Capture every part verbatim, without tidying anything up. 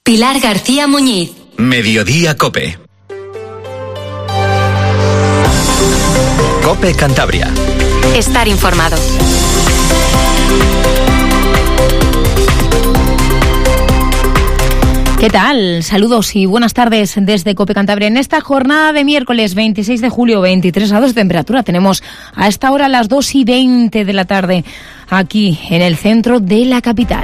Pilar García Muñiz. Mediodía COPE. COPE Cantabria. Estar informado. ¿Qué tal? Saludos y buenas tardes desde COPE Cantabria. En esta jornada de miércoles veintiséis de julio, veintitrés grados de temperatura. Tenemos a esta hora las dos y veinte de la tarde aquí en el centro de la capital.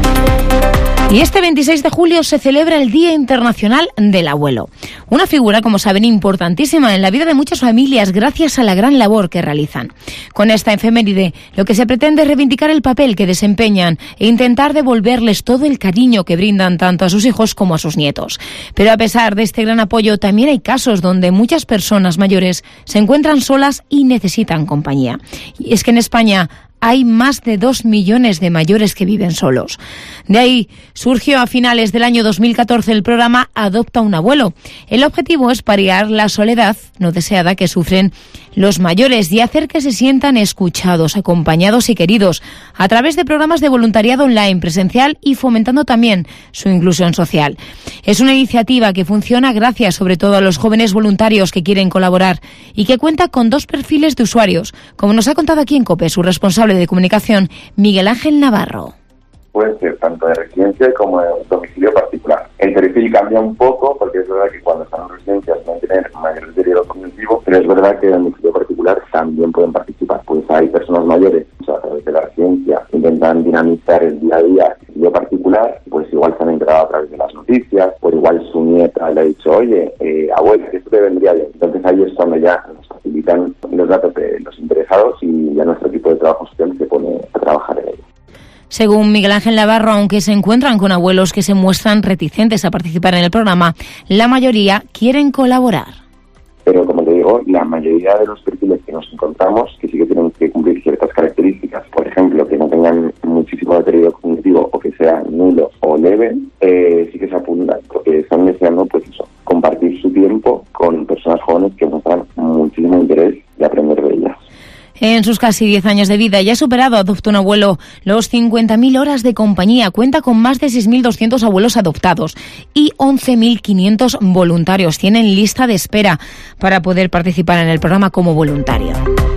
Y este veintiséis de julio se celebra el Día Internacional del Abuelo. Una figura, como saben, importantísima en la vida de muchas familias gracias a la gran labor que realizan. Con esta efeméride, lo que se pretende es reivindicar el papel que desempeñan e intentar devolverles todo el cariño que brindan tanto a sus hijos como a sus nietos. Pero a pesar de este gran apoyo, también hay casos donde muchas personas mayores se encuentran solas y necesitan compañía. Y es que en España hay más de dos millones de mayores que viven solos. De ahí surgió a finales del año dos mil catorce el programa Adopta un Abuelo. El objetivo es paliar la soledad no deseada que sufren los mayores y hacer que se sientan escuchados, acompañados y queridos a través de programas de voluntariado online, presencial y fomentando también su inclusión social. Es una iniciativa que funciona gracias sobre todo a los jóvenes voluntarios que quieren colaborar y que cuenta con dos perfiles de usuarios, como nos ha contado aquí en COPE su responsable de comunicación, Miguel Ángel Navarro. Puede ser tanto de residencia como de domicilio particular. El perfil cambia un poco porque es verdad que cuando están en residencias pueden tener mayor deterioro cognitivo, pero es verdad que en el domicilio particular también pueden participar. Pues hay personas mayores, o sea, a través de la residencia, intentan dinamizar el día a día en el domicilio particular, pues igual se han enterado a través de las noticias, pues igual su nieta le ha dicho, oye, eh, abuela, esto te vendría bien. Entonces ahí es cuando ya nos facilitan los datos de los interesados y ya nuestro equipo de trabajo social se pone a trabajar en ello. Según Miguel Ángel Navarro, aunque se encuentran con abuelos que se muestran reticentes a participar en el programa, la mayoría quieren colaborar. Pero como te digo, la mayoría de los perfiles que nos encontramos, que sí que tienen que cumplir ciertas características, por ejemplo, que no tengan muchísimo deterioro cognitivo o que sea nulo o leve, eh, sí que se apuntan, porque están deseando, pues eso, compartir su tiempo con personas jóvenes que muestran muchísimo interés de aprender de ellas. En sus casi diez años de vida ya ha superado Adopta un Abuelo los cincuenta mil horas de compañía. Cuenta con más de seis mil doscientos abuelos adoptados y once mil quinientos voluntarios. Tienen lista de espera para poder participar en el programa como voluntario.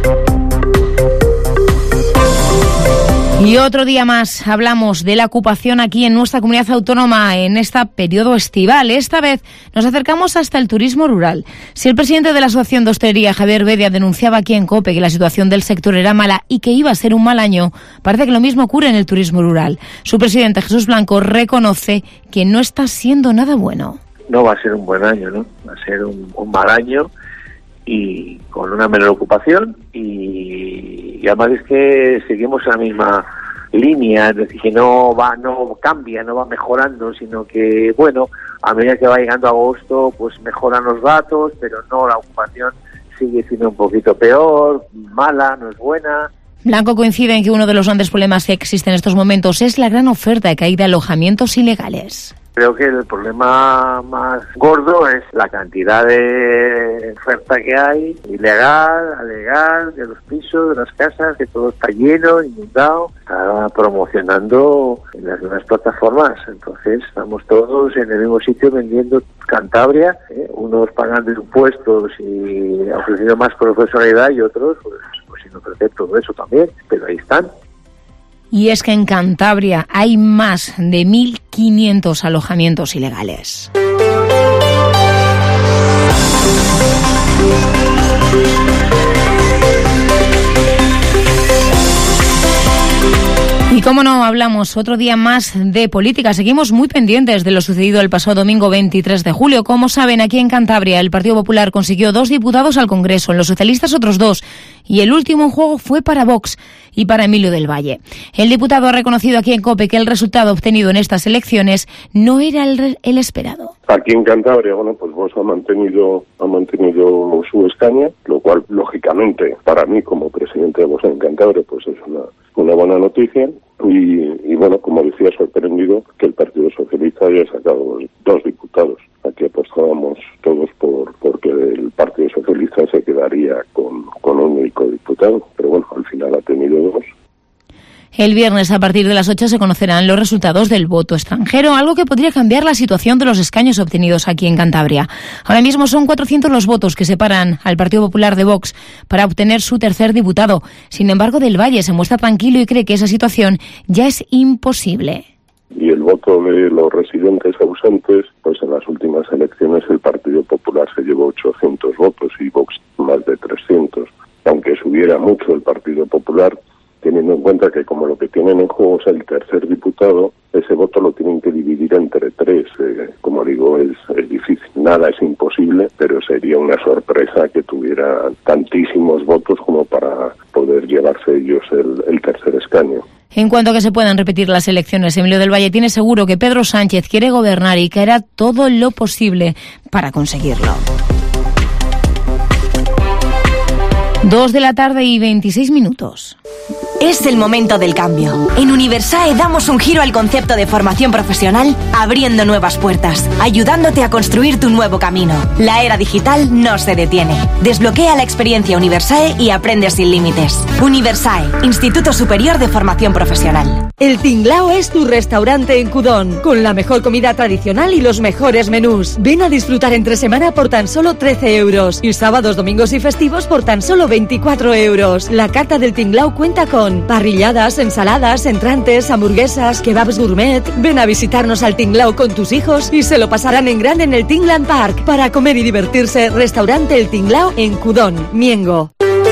Y otro día más hablamos de la ocupación aquí en nuestra comunidad autónoma en este periodo estival. Esta vez nos acercamos hasta el turismo rural. Si el presidente de la Asociación de Hostelería, Javier Bedia, denunciaba aquí en COPE que la situación del sector era mala y que iba a ser un mal año, parece que lo mismo ocurre en el turismo rural. Su presidente, Jesús Blanco, reconoce que no está siendo nada bueno. No va a ser un buen año, ¿no? Va a ser un, un mal año y con una menor ocupación y, y además es que seguimos en la misma línea, es decir, que no va, no cambia, no va mejorando, sino que, bueno, a medida que va llegando agosto, pues mejoran los datos, pero no, la ocupación sigue siendo un poquito peor, mala, no es buena. Blanco coincide en que uno de los grandes problemas que existen en estos momentos es la gran oferta que hay de alojamientos ilegales. Creo que el problema más gordo es la cantidad de oferta que hay, ilegal, legal, de los pisos, de las casas, que todo está lleno, inundado. Está promocionando en las nuevas plataformas. Entonces estamos todos en el mismo sitio vendiendo Cantabria, ¿eh? Unos pagando impuestos y ofreciendo más profesionalidad y otros pues, pues sin ofrecer todo eso también, pero ahí están. Y es que en Cantabria hay más de mil quinientos alojamientos ilegales. Y cómo no, hablamos otro día más de política. Seguimos muy pendientes de lo sucedido el pasado domingo veintitrés de julio. Como saben, aquí en Cantabria el Partido Popular consiguió dos diputados al Congreso, los socialistas otros dos, y el último en juego fue para Vox y para Emilio del Valle. El diputado ha reconocido aquí en COPE que el resultado obtenido en estas elecciones no era el, el esperado. Aquí en Cantabria, bueno, pues Vox ha mantenido, ha mantenido su escaño, lo cual, lógicamente, para mí como presidente de Vox en Cantabria, pues es una, una buena noticia. Y, y bueno, como decía, sorprendido que el Partido Socialista haya sacado dos diputados. Aquí apostábamos todos por porque el Partido Socialista se quedaría con, con un único diputado, pero bueno, al final ha tenido dos. El viernes a partir de las ocho se conocerán los resultados del voto extranjero, algo que podría cambiar la situación de los escaños obtenidos aquí en Cantabria. Ahora mismo son cuatrocientos los votos que separan al Partido Popular de Vox para obtener su tercer diputado. Sin embargo, Del Valle se muestra tranquilo y cree que esa situación ya es imposible. Y el voto de los residentes ausentes, pues en las últimas elecciones el Partido Popular se llevó ochocientos votos y Vox más de trescientos. Aunque subiera mucho el Partido Popular, teniendo en cuenta que como lo que tienen en juego es el tercer diputado, ese voto lo tienen que dividir entre tres. Eh, como digo, es, es difícil. Nada es imposible, pero sería una sorpresa que tuviera tantísimos votos como para poder llevarse ellos el, el tercer escaño. En cuanto a que se puedan repetir las elecciones, Emilio del Valle tiene seguro que Pedro Sánchez quiere gobernar y que hará todo lo posible para conseguirlo. Dos de la tarde y veintiséis minutos. Es el momento del cambio. En Universae damos un giro al concepto de formación profesional, abriendo nuevas puertas, ayudándote a construir tu nuevo camino. La era digital no se detiene. Desbloquea la experiencia Universae y aprende sin límites. Universae, Instituto Superior de Formación Profesional. El Tinglao es tu restaurante en Cudón, con la mejor comida tradicional y los mejores menús. Ven a disfrutar entre semana por tan solo trece euros y sábados, domingos y festivos por tan solo veinticuatro euros. La carta del Tinglao cuenta con parrilladas, ensaladas, entrantes, hamburguesas, kebabs gourmet. Ven a visitarnos al Tinglao con tus hijos y se lo pasarán en grande en el Tingland Park. Para comer y divertirse, restaurante El Tinglao en Cudón, Miengo.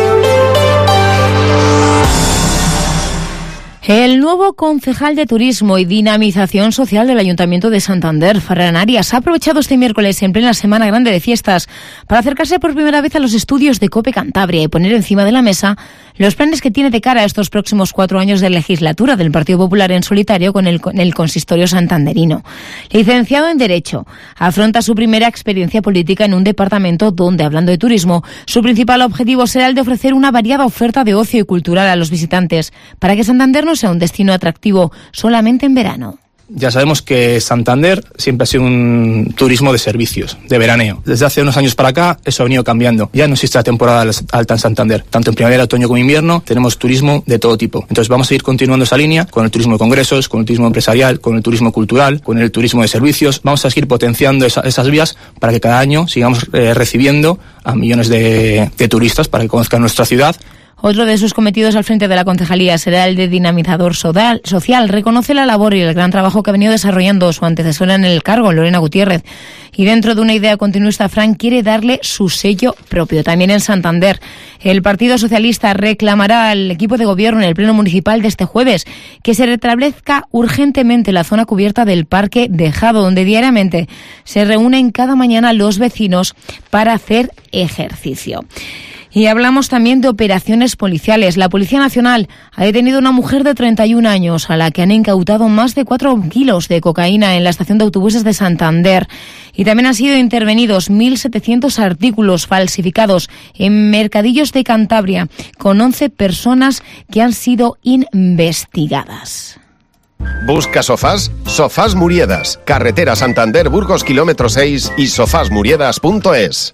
El nuevo concejal de Turismo y Dinamización Social del Ayuntamiento de Santander, Ferran Arias, ha aprovechado este miércoles en plena Semana Grande de Fiestas para acercarse por primera vez a los estudios de COPE Cantabria y poner encima de la mesa los planes que tiene de cara a estos próximos cuatro años de legislatura del Partido Popular en solitario con el, con el consistorio santanderino. Licenciado en Derecho, afronta su primera experiencia política en un departamento donde, hablando de turismo, su principal objetivo será el de ofrecer una variada oferta de ocio y cultural a los visitantes para que Santander no sea un destino atractivo solamente en verano. Ya sabemos que Santander siempre ha sido un turismo de servicios, de veraneo. Desde hace unos años para acá eso ha venido cambiando. Ya no existe la temporada alta en Santander. Tanto en primavera, otoño como invierno tenemos turismo de todo tipo. Entonces vamos a ir continuando esa línea con el turismo de congresos, con el turismo empresarial, con el turismo cultural, con el turismo de servicios. Vamos a seguir potenciando esa, esas vías para que cada año sigamos eh, recibiendo a millones de, de turistas para que conozcan nuestra ciudad. Otro de sus cometidos al frente de la concejalía será el de dinamizador social. Reconoce la labor y el gran trabajo que ha venido desarrollando su antecesora en el cargo, Lorena Gutiérrez. Y dentro de una idea continuista, Fran quiere darle su sello propio. También en Santander, el Partido Socialista reclamará al equipo de gobierno en el Pleno Municipal de este jueves que se restablezca urgentemente la zona cubierta del Parque de Jado, donde diariamente se reúnen cada mañana los vecinos para hacer ejercicio. Y hablamos también de operaciones policiales. La Policía Nacional ha detenido a una mujer de treinta y un años a la que han incautado más de cuatro kilos de cocaína en la estación de autobuses de Santander. Y también han sido intervenidos mil setecientos artículos falsificados en mercadillos de Cantabria, con once personas que han sido investigadas. ¿Busca sofás? Sofás Muriedas. Carretera Santander, Burgos, kilómetro seis y sofás muriedas punto es.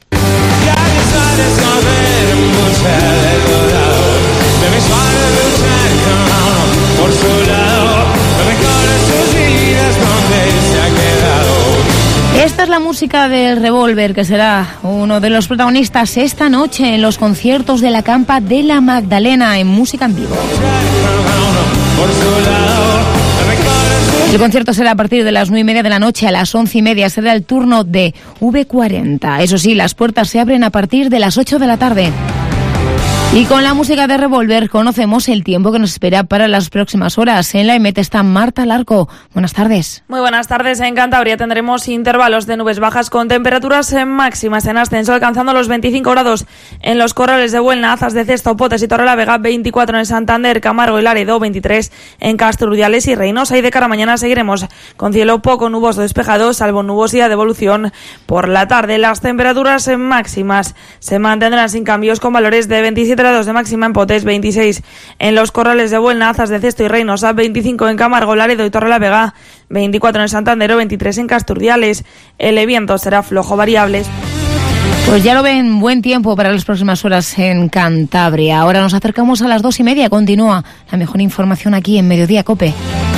Esta es la música del Revólver, que será uno de los protagonistas esta noche en los conciertos de la Campa de la Magdalena en música en vivo. El concierto será a partir de las nueve y media de la noche. A las once y media será el turno de V cuarenta. Eso sí, las puertas se abren a partir de las ocho de la tarde. Y con la música de Revólver conocemos el tiempo que nos espera para las próximas horas. En la E M E T está Marta Larco. Buenas tardes. Muy buenas tardes. En Cantabria tendremos intervalos de nubes bajas con temperaturas máximas en ascenso, alcanzando los veinticinco grados en los Corrales de Buelna, Azas de Cesto, Potes y Torrelavega, veinticuatro en Santander, Camargo y Laredo, veintitrés en Castro, Urdiales y Reynosa. Y de cara a mañana seguiremos con cielo poco nuboso despejado, salvo nubosidad de evolución por la tarde. Las temperaturas máximas se mantendrán sin cambios, con valores de veintisiete grados de máxima en Potes, veintiséis en los Corrales de Buelna, Azas de Cesto y Reynosa, veinticinco en Camargo, Laredo y Torrelavega, veinticuatro en Santander, veintitrés en Casturdiales. El viento será flojo variable. Pues ya lo ven, buen tiempo para las próximas horas en Cantabria. Ahora nos acercamos a las dos y media. Continúa la mejor información aquí en Mediodía COPE.